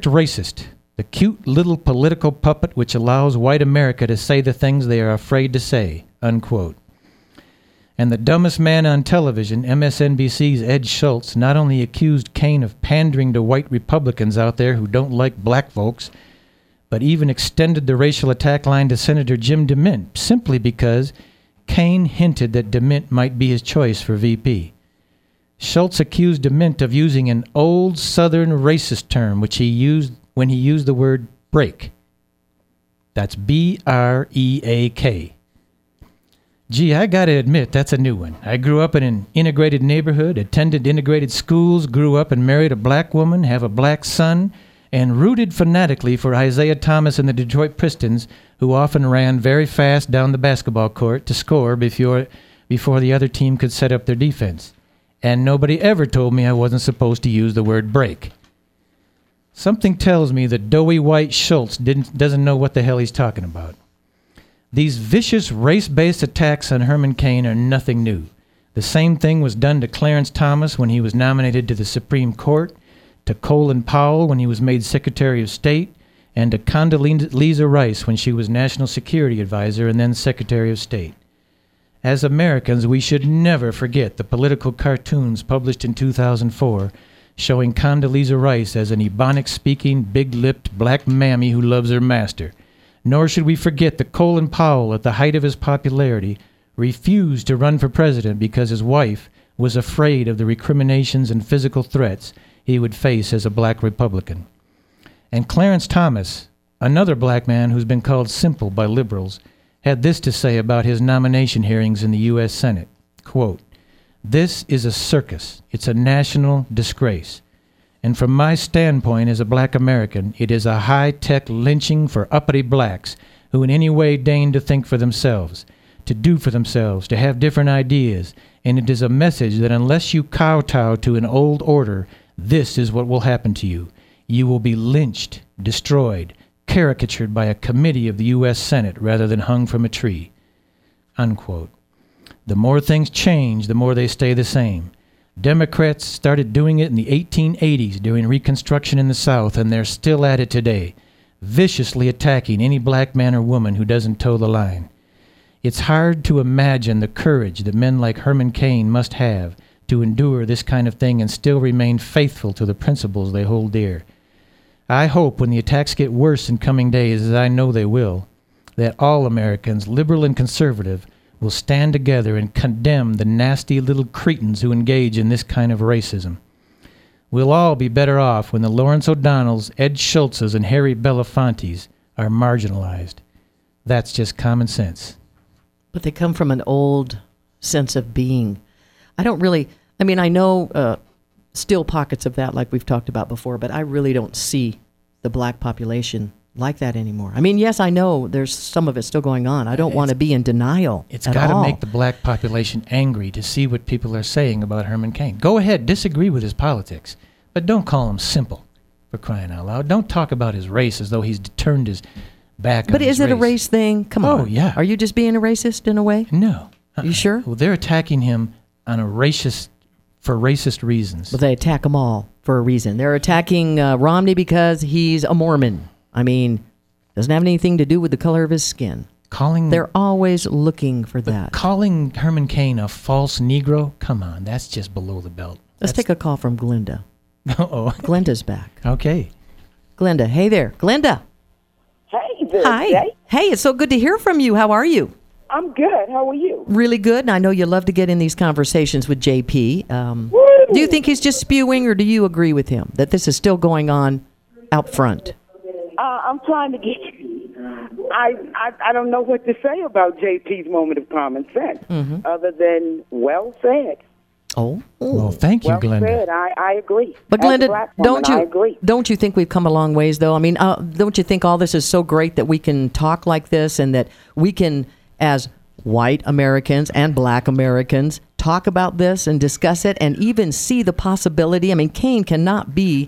perfect racist, the cute little political puppet which allows white America to say the things they are afraid to say, unquote. And the dumbest man on television, MSNBC's Ed Schultz, not only accused Kaine of pandering to white Republicans out there who don't like black folks, but even extended the racial attack line to Senator Jim DeMint, simply because Kaine hinted that DeMint might be his choice for VP. Schultz accused DeMint of using an old Southern racist term, which he used when he used the word break. That's B-R-E-A-K. Gee, I gotta admit, that's a new one. I grew up in an integrated neighborhood, attended integrated schools, grew up and married a black woman, have a black son, and rooted fanatically for Isaiah Thomas and the Detroit Pistons, who often ran very fast down the basketball court to score before the other team could set up their defense. And nobody ever told me I wasn't supposed to use the word break. Something tells me that doughy white Schultz doesn't know what the hell he's talking about. These vicious race-based attacks on Herman Cain are nothing new. The same thing was done to Clarence Thomas when he was nominated to the Supreme Court, to Colin Powell when he was made Secretary of State, and to Condoleezza Rice when she was National Security Advisor and then Secretary of State. As Americans, we should never forget the political cartoons published in 2004 showing Condoleezza Rice as an Ebonics-speaking, big-lipped black mammy who loves her master. Nor should we forget that Colin Powell, at the height of his popularity, refused to run for president because his wife was afraid of the recriminations and physical threats he would face as a black Republican. And Clarence Thomas, another black man who's been called simple by liberals, had this to say about his nomination hearings in the U.S. Senate. Quote, "This is a circus. It's a national disgrace. And from my standpoint as a black American, it is a high-tech lynching for uppity blacks who in any way deign to think for themselves, to do for themselves, to have different ideas. And it is a message that unless you kowtow to an old order, this is what will happen to you. You will be lynched, destroyed, caricatured by a committee of the U.S. Senate rather than hung from a tree." Unquote. The more things change, the more they stay the same. Democrats started doing it in the 1880s during Reconstruction in the South, and they're still at it today, viciously attacking any black man or woman who doesn't toe the line. It's hard to imagine the courage that men like Herman Cain must have to endure this kind of thing and still remain faithful to the principles they hold dear. I hope when the attacks get worse in coming days, as I know they will, that all Americans, liberal and conservative, will stand together and condemn the nasty little cretins who engage in this kind of racism. We'll all be better off when the Lawrence O'Donnells, Ed Schultzes, and Harry Belafontes are marginalized. That's just common sense. But they come from an old sense of being. I know still pockets of that like we've talked about before, but I really don't see the black population like that anymore. I mean, yes, I know there's some of it still going on. I don't want to be in denial. It's got to make the black population angry to see what people are saying about Herman Cain. Go ahead, disagree with his politics, but don't call him simple, for crying out loud. Don't talk about his race as though he's turned his back on his race. But is it a race thing? Come on. Oh, yeah. Are you just being a racist in a way? No. You sure? Well, they're attacking him on a for racist reasons. But they attack them all for a reason. They're attacking Romney because he's a Mormon. I mean, doesn't have anything to do with the color of his skin. They're always looking for that. Calling Herman Cain a false Negro? Come on, that's just below the belt. Let's take a call from Glenda. Uh-oh. Glenda's back. Okay. Glenda, hey there. Glenda. Hey there. Hi. Jay. Hey, it's so good to hear from you. How are you? I'm good. How are you? Really good. And I know you love to get in these conversations with JP. Do you think he's just spewing, or do you agree with him that this is still going on out front? I'm trying to get. I don't know what to say about JP's moment of common sense, other than well said. Oh, well, thank you, well Glenda. Said. I agree. But Glenda, I agree. Don't you think we've come a long ways, though? I mean, don't you think all this is so great that we can talk like this, and that we can, as white Americans and black Americans, talk about this and discuss it, and even see the possibility? I mean, Cain cannot be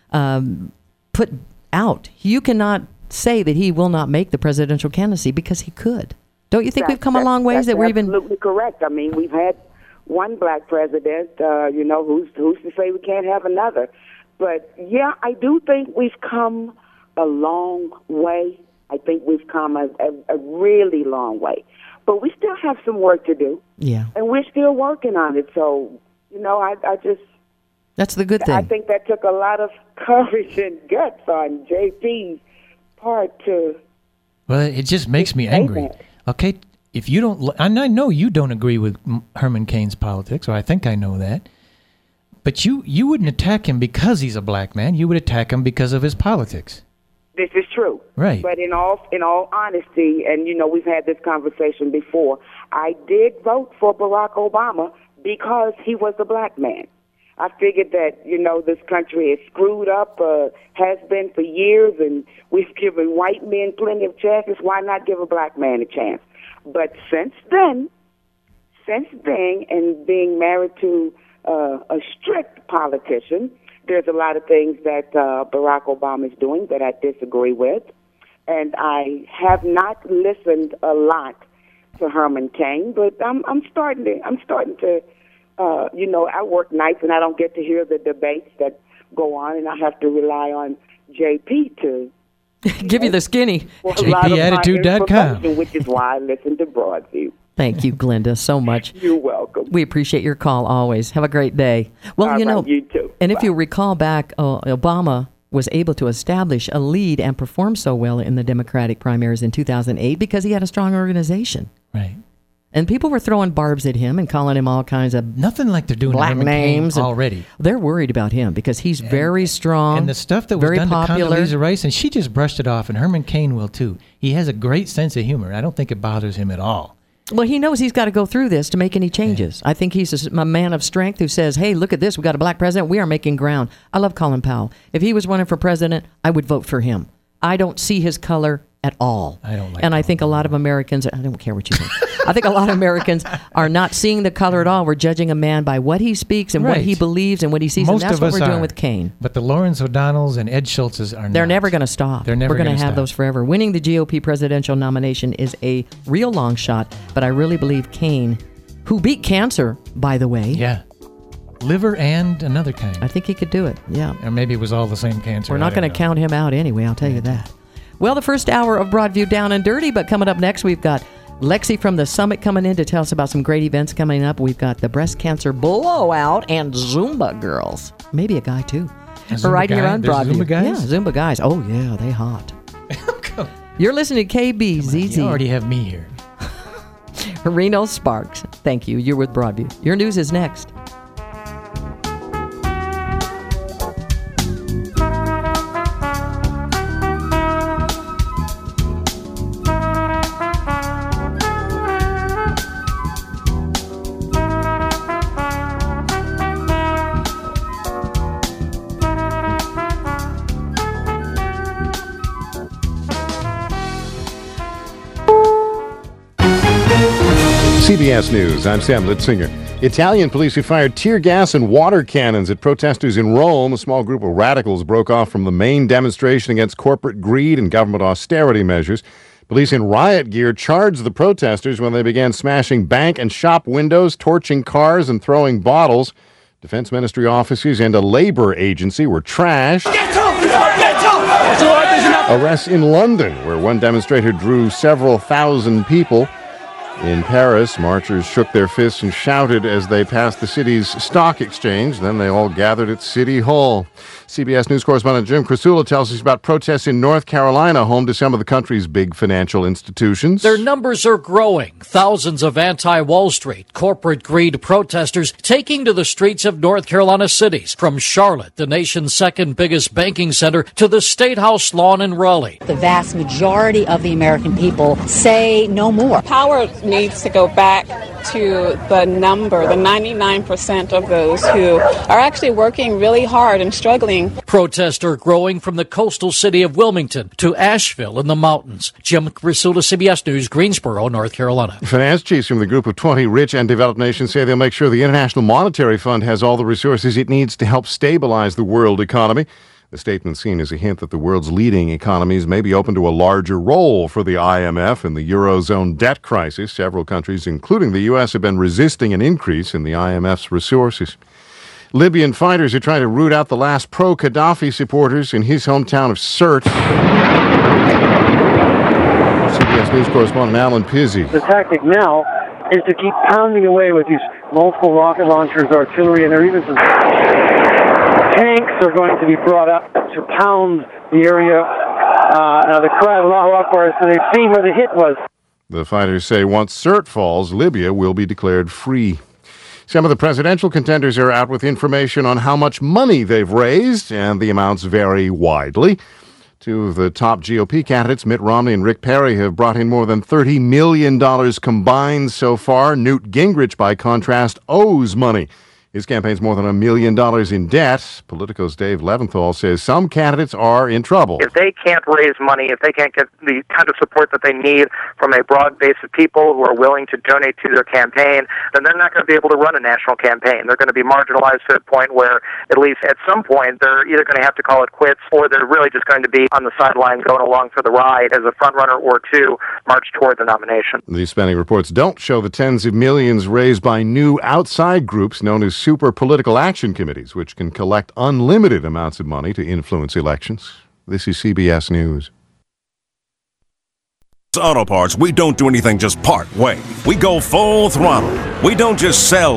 put out. You cannot say that he will not make the presidential candidacy, because he could. Don't you think we've come a long ways that we're even... Absolutely correct. I mean, we've had one black president, who's to say we can't have another. But, yeah, I do think we've come a long way. I think we've come a really long way. But we still have some work to do. Yeah. And we're still working on it. So, I just... That's the good thing. I think that took a lot of courage and guts on JP's part to... Well, it just makes me angry. Okay, if you don't... And I know you don't agree with Herman Cain's politics, or I think I know that. But you wouldn't attack him because he's a black man. You would attack him because of his politics. This is true. Right. But in all honesty, and we've had this conversation before, I did vote for Barack Obama because he was a black man. I figured that, this country is screwed up, has been for years, and we've given white men plenty of chances. Why not give a black man a chance? But since then, and being married to a strict politician, there's a lot of things that Barack Obama is doing that I disagree with, and I have not listened a lot to Herman Cain, but I'm starting to. I work nights and I don't get to hear the debates that go on, and I have to rely on JP to give you the skinny. JPAttitude.com, which is why I listen to Broadview. Thank you, Glenda, so much. You're welcome. We appreciate your call always. Have a great day. Well, you too. And if you recall back, Obama was able to establish a lead and perform so well in the Democratic primaries in 2008 because he had a strong organization. Right. And people were throwing barbs at him and calling him all kinds of nothing like they're doing black to names already. They're worried about him because he's very strong, and the stuff that was very done popular. to Condoleezza Rice, and she just brushed it off, and Herman Cain will too. He has a great sense of humor. I don't think it bothers him at all. Well, he knows he's got to go through this to make any changes. Yeah. I think he's a man of strength who says, hey, look at this. We got a black president. We are making ground. I love Colin Powell. If he was running for president, I would vote for him. I don't see his color at all. I don't like and I think a lot of Americans, I don't care what you think. I think a lot of Americans are not seeing the color at all. We're judging a man by what he speaks and what he believes and what he sees. Most and that's of what us we're doing are. with Cain. But the Lawrence O'Donnells and Ed Schultzes are not. They're never going to stop. They're never We're going to have stop. those forever. Winning the GOP presidential nomination is a real long shot, but I really believe Cain, who beat cancer, by the way. Yeah. Liver and another kind. I think he could do it, yeah. Or maybe it was all the same cancer. We're not going to count him out anyway, I'll tell you that. Well, the first hour of Broadview Down and Dirty, but coming up next, we've got Lexi from the Summit coming in to tell us about some great events coming up. We've got the breast cancer blowout and Zumba girls. Maybe a guy, too. Right here on Broadview. Zumba guys? Yeah, Zumba guys. Oh, yeah, they hot. You're listening to KBZZ. You already have me here. Reno Sparks. Thank you. You're with Broadview. Your news is next. CBS News, I'm Sam Litzinger. Italian police have fired tear gas and water cannons at protesters in Rome. A small group of radicals broke off from the main demonstration against corporate greed and government austerity measures. Police in riot gear charged the protesters when they began smashing bank and shop windows, torching cars, and throwing bottles. Defense Ministry offices and a labor agency were trashed. Arrests in London, where one demonstrator drew several thousand people. In Paris, marchers shook their fists and shouted as they passed the city's stock exchange. Then they all gathered at City Hall. CBS News correspondent Jim Krasula tells us about protests in North Carolina, home to some of the country's big financial institutions. Their numbers are growing. Thousands of anti-Wall Street, corporate greed protesters taking to the streets of North Carolina cities, from Charlotte, the nation's second biggest banking center, to the State House lawn in Raleigh. The vast majority of the American people say no more. Power needs to go back to the number, the 99% of those who are actually working really hard and struggling. Protests are growing from the coastal city of Wilmington to Asheville in the mountains. Jim Krasula, CBS News, Greensboro, North Carolina. Finance chiefs from the group of 20 rich and developed nations say they'll make sure the International Monetary Fund has all the resources it needs to help stabilize the world economy. The statement seen as a hint that the world's leading economies may be open to a larger role for the IMF in the Eurozone debt crisis. Several countries, including the U.S., have been resisting an increase in the IMF's resources. Libyan fighters are trying to root out the last pro-Gaddafi supporters in his hometown of Sirte. CBS News correspondent Alan Pizzi. The tactic now is to keep pounding away with these multiple rocket launchers, artillery, and there are even some tanks are going to be brought up to pound the area. The cry of Allahu Akbar, so they've seen where the hit was. The fighters say once Sirte falls, Libya will be declared free. Some of the presidential contenders are out with information on how much money they've raised, and the amounts vary widely. Two of the top GOP candidates, Mitt Romney and Rick Perry, have brought in more than $30 million combined so far. Newt Gingrich, by contrast, owes money. His campaign's more than $1 million in debt. Politico's Dave Leventhal says some candidates are in trouble. If they can't raise money, if they can't get the kind of support that they need from a broad base of people who are willing to donate to their campaign, then they're not going to be able to run a national campaign. They're going to be marginalized to the point where, at least at some point, they're either going to have to call it quits, or they're really just going to be on the sidelines going along for the ride as a frontrunner or two march toward the nomination. These spending reports don't show the tens of millions raised by new outside groups known as super political action committees, which can collect unlimited amounts of money to influence elections. This is CBS News. Auto Parts, we don't do anything just part way. We go full throttle. We don't just sell